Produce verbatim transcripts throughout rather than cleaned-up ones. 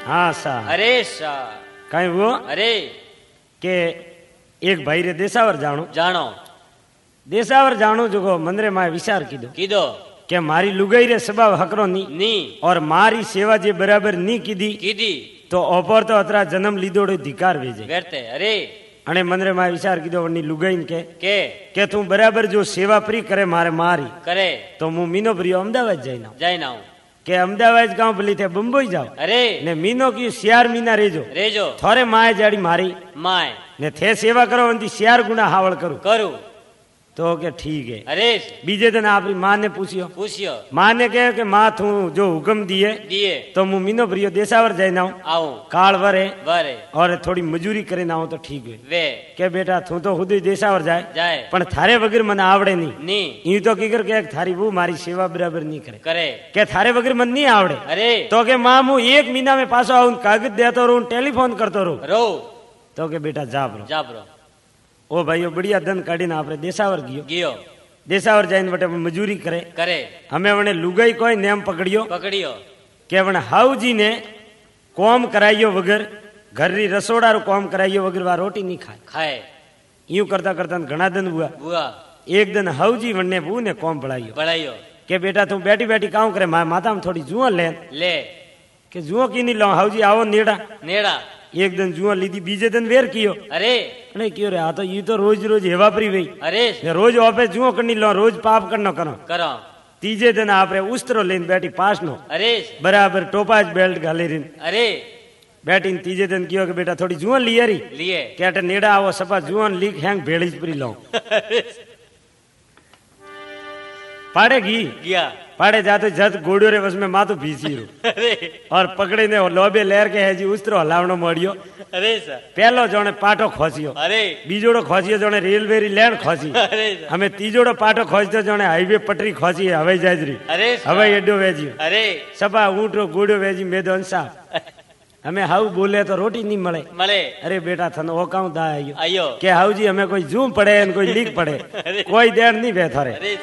हाँ सा अरे सा कहीं वो अरे के एक भाई रे देसावर जाणो जानो देसावर जाणो जो मंदिरे में विचार कीधो कीधो के मारी लुगाई रे स्वभाव हकरो नी नी और मारी सेवा जे बराबर नी कीधी कीधी तो ओपर तो अतरा जन्म लीधोड़ो धिकार वेजे वेरते अरे अने मंदिरे में विचार कीधो वनी लुगाई के के के तू बराबर जो सेवा प्री करे मारे मारी करे तो मु मीनो प्रियो अमदावाद जाई ना जाई ना के अमदावाद गांव भली थे बम्बई जाओ अरे ने मीनो की सियार मीना रेजो रेजो थोरे माए जाड़ी मारी माए ने थे सेवा करो वंती सियार गुना हावल करू करू तो के ठीक है अरे बीजे दिन आपरी मां ने पूछियो पूछियो मां ने कहे कि मां तू जो हुक्म दिए दिए तो मु मीनो प्रियो देसावर जाए ना आऊं काल वरे वरे और थोड़ी मजूरी करे ना हो तो ठीक है वे के बेटा तू तो खुद ही देसावर जाए जाए पण थारे वगैर मन आवड़े नहीं नी यूं तो की कर के थारी वो मारी सेवा बराबर नहीं करे करे के थारे वगैर मन नहीं आवड़े अरे तो के मां मु एक महीना में पासो आऊं कागज देतो रहूं टेलीफोन करतो रहूं रो तो के बेटा जाबरो जाबरो ओ भाईओ बढ़िया धन काढीने आपरे देसावर गयो गियो देसावर जाइन बटे मजूरी करे करे हमें वने लुगाई कोई नेम पकड़ियो पकड़ियो के वने हाउजी ने कोम कराइयो वगर घर री रसोड़ा रो कोम कराइयो वगर वा रोटी नहीं खाए खाए यूं करता करता घना दिन हुआ बुआ एक दिन हाउजी वने बू ने कोम बढ़ाइयो बढ़ाइयो के बेटा तू बैठी बैठी काम करे मा माता में थोड़ी जुआ ले ले के जुआ की नहीं लो हाउजी आओ नेड़ा नेड़ा एक दिन जुआ लीधी बीजे दिन वेर कियो अरे अरे क्यों रे आ तो ये तो रोज रोज हेवा परी वही अरे रोज ऑफिस जुआ करनी लो रोज पाप करनो करो करो तीजे दिन आपरे उस्तरो लेन बैठी पास नो अरे बराबर टोपाज बेल्ट घाली रिन अरे बैठी तीजे दिन कियो के बेटा थोड़ी जुआन लिया री लिए क्या नेड़ा आओ सपा जुआन लीक हैंग भेड़ीज परी लो पाड़ेगी गया पाड़े जाते जत गोड़ियो रे बस में मातो भीसी रू अरे और पकड़ी ने लोबे लेर के है जी उस्तरो हलावनो मड़ियो अरे सर पहलो जोने पाटो खोसियो अरे बीजोड़ो खोसियो जोने रेलवे री लैंड खोसी अरे हमें तीजोड़ो पाटो खोजतो जोने हाईवे पटरी खोसी हवाई जहाज री अरे हवाई अड्डो वेजी अरे सपा ऊंटो गोड़ियो वेजी मैदान साहब हमें हाउ बोले तो रोटी नहीं मले मले अरे बेटा थन ओ काउ दा आयो आयो के हाउ जी हमें कोई जूम पड़े न कोई लीक पड़े कोई देर नहीं बेथरे अरे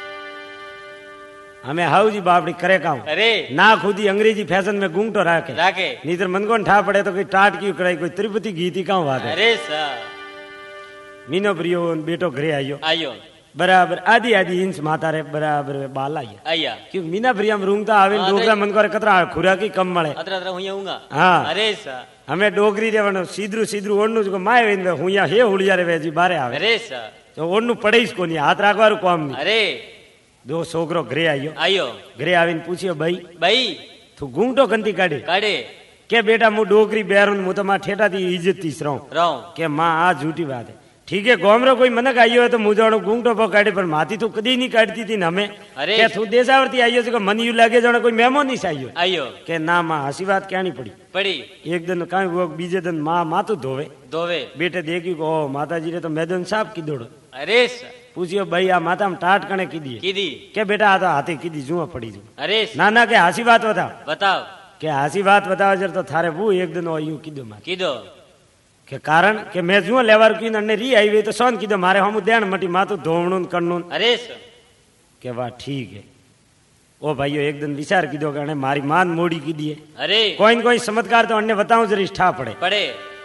हमें हाउ जी बापड़ी करे काउ अरे ना खुदी अंग्रेजी फैशन में गुंगटो राखे राके नीतर मन को ठा पड़े तो कोई टाट की कड़ाई कोई तिरुपति गीती काउ बात है अरे सर मीनो प्रियो बेटो घरे आयो आयो बराबर आधी आधी इंच माता रे बराबर बाल आया आया क्यों मीना प्रियम रूंगता आवे डोगरा मन को कतरा खुरा की कम मळे अतरा अतरा हुया हुंगा हाँ अरे सर हमें डोगरी रे वनो सीधरू सीधरू ओडनु जो माय वेन हुया हे हुलिया रे वेजी बारे आवे अरे सर तो ओडनु पड़ेस कोनी हाथ राखवारू काम नहीं अरे दो छोकरो घरे आयो आयो घरे आवीने पूछियो भाई भाई तू गुंगटो कंती काढे काढे के बेटा मु डोगरी बेरून मु तो मा ठेठा थी इज्जत थी सरो राव के मां आ झूठी बात है ठीक है गोमरो कोई मनक आयो है तो मुझे गुंगटो पो काढे पर माती तो कदी नहीं काढती थी हमें अरे के तू देशावरती आयो छे मन यू लागे जणो कोई मेहमान नहीं आयो आयो के ना मां हसी बात कहनी पड़ी पड़ी एक दिन काई वो बीजे दिन मां मातो धोवे धोवे बेटे देखी को माताजी रे तो मैदान साहब की दौड़ अरे सर पूछियो भाई आ माता में टाट कने कीधी कीधी के बेटा आ तो हाथे कीधी जुआ पड़ी जू अरे ना ना के हसी बात बताओ बताओ के हसी बात बताओ जर तो थारे वो एक दिन यूं कीधो मारे कीधो के कारण के मैं जुआ लेवार की ने री आई वे तो सोन कीधो मारे हम देण मटी मातो धोवणुन करनुन अरे सर के वाह ठीक है ओ भाईयो एक दिन विचार कीधो के मारी मान मोड़ी कीधी है अरे कोई न कोई चमत्कार तो अन्य बताऊं जरी ठा पड़े पड़े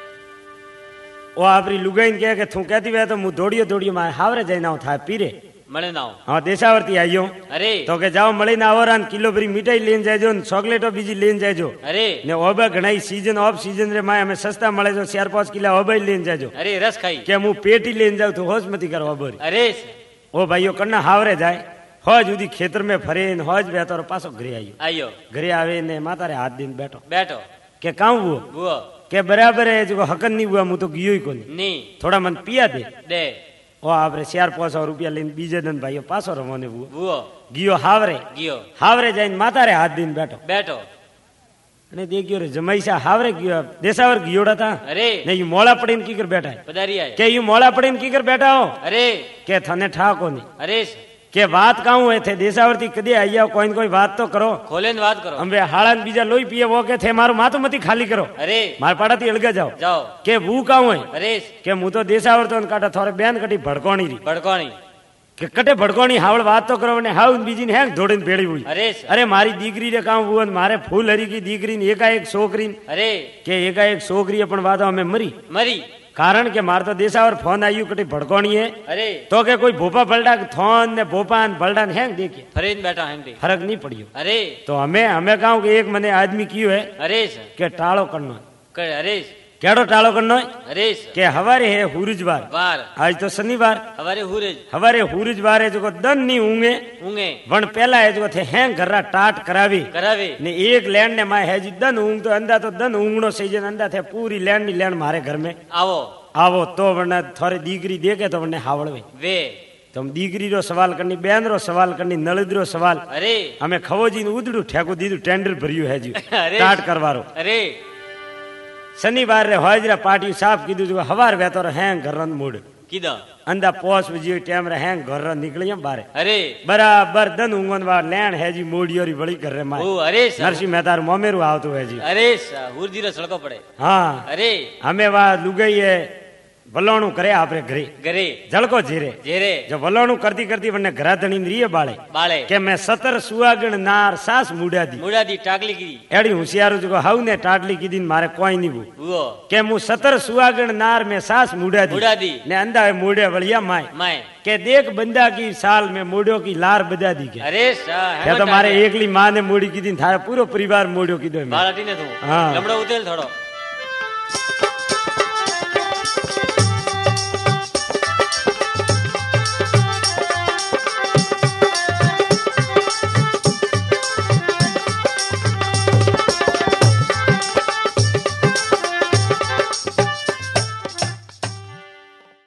ओ आपरी लुगाईन कहे के तू कहती वे तो मु दौड़ियो दौड़ियो मारे हावरे जाइना था पीरे मळे ना हाँ देशावरती आइयो अरे तो के जाओ मળી ना आवरान किलो भरी मिठाई लेन जाजो न चॉकलेटो बीजी लेन जाजो अरे ने ओबा घणाई सीजन ऑफ सीजन रे माय हमें सस्ता मळे जो चार पांच किलो ओबा लेन जाजो अरे रस खाई के मु पेटी लेन जाऊ तो होश मती करो ओबरी अरे ओ भाईयो कन्ना हावरे जाए होज उदी खेतर में फरे न होज बेतो पासो घरे आइयो आयो घरे आवे ने माता रे हाथ दिन बैठो बैठो के काऊ वो वो के बराबर है जो हकन नहीं हुआ मु तो गियो ही कोनी नी थोड़ा मन पिया दे दे ओ आपरे चार पांच सौ रुपया लेन बीजे दिन भाईयो पासो रमोने वो वो गियो हावरे गियो हावरे जाइन माता रे हाथ दिन बैठो बैठो ने देखियो रे जमाईसा हावरे गियो देसावर गियोड़ा था अरे नहीं यू मोड़ा पड़ीन की कर बैठा है पधारी आए के यू मोड़ा पड़ीन की कर बैठा हो अरे के थने ठा कोनी अरे के बात काऊ है थे देसावरती कदे आइया कोई न कोई बात तो करो खोले न बात करो हमरे हाड़न बीजा लोई पिए वो के थे मारो मातो मती खाली करो अरे मार पाड़ा थी अलगा जाओ जाओ के वो काऊ है अरे के मु तो देसावर तो काटा थोड़े बयान कटी भड़कोनी री भड़कोनी કે કટે ભડકોણી હાવળ વાત તો કરો ને હાવ બીજી ને હેંગ ધોડીને ભેળી હોય. અરે સર અરે મારી દીકરી ને કામ હુવન મારે ફૂલ હરી ગઈ દીકરી ને એકાએક છોકરી અરે કે એકાએક છોકરીએ પણ વાતો અમે મરી. મરી કારણ કે મારે તો દેશાવર ફોન આવ્યું કટી ભડકોણીએ અરે તો કે કોઈ ભોપા ભલડા થોન ને ભોપા ને ભલડા ને હેંગ દેખે ફરીને બેઠા હેંગડી ફરક નહીં પડ્યો. અરે તો અમે અમે કહું કે એક મને આદમી કયું હે અરે સર કે ટાળો કરનો કરે અરે કેડો ટાળો કરનો અરે સર કે હવારે હે હુરજવાર વાર આજ તો શનિવાર હવારે હુરેજ હવારે હુરજવાર એ જો દન ની ઊંઘે ઊંઘે પણ પેલા એ જો હેંગ ઘરા ટાટ કરાવી કરાવે ને એક લેન્ડ ને માં હેજી દન ઊંઘ તો અંદા તો દન ઊંઘનો સીઝન અંદા થે પૂરી લેન્ડ ની લેન્ડ મારે ઘર में આવો આવો તો વને થોડી દીકરી દેખે તો વને હાવળવે વે તો દીકરી રો સવાલ કરની બેન રો સવાલ કરની નળદરો સવાલ અરે અમે ખવોજી ઉદડું ઠેકો દીધું ટેન્ડર ભર્યું હેજી અરે સ્ટાર્ટ કરવારો અરે શનિવાર રે હોજરા પાટી સાફ કીધું જો હવાર વેતો હેંગ ઘરન મૂડ કીધા અંદા પોસ વજી ટેમ રે હેંગ ઘર નીકળી બારે અરે બરાબર દન ઊંઘન વાર લેણ હેજી મોડિયોરી વળી ઘર રે માં ઓ અરે સર નરસિંહ મહેતા મોમેરું આવતું હેજી અરે સર હુરજીરો સળકો પડે હા અરે અમે વા લુગઈએ વલોણું કરે આપડે ઘરે ઘરે જળકો જીરે જેરે જો વલોણું કરતી કરતી મને ઘરા ધણી રીએ બાળે બાળે કે મેં સતર સુવાગણ નાર સાસ મુડાદી મુડાદી ટાકલી કીધી એડી હોશિયારું જો હાવ ને ટાટલી કીધી ને મારે કોઈ નહીં બુ ઉવો કે હું સતર સુવાગણ નાર મેં સાસ મુડાદી મુડાદી ને અંદા મોડે વળિયા માય માય કે દેખ બંદા કી સાલ મેં મોડ્યો કી લાર બજા દી કે અરે સર કે તો મારે એકલી માં ને મોડી કીધી ને થારે પૂરો પરિવાર મોડ્યો કીધો મેં. બાળાટીને તું હા. લમડો ઉતેલ થોડો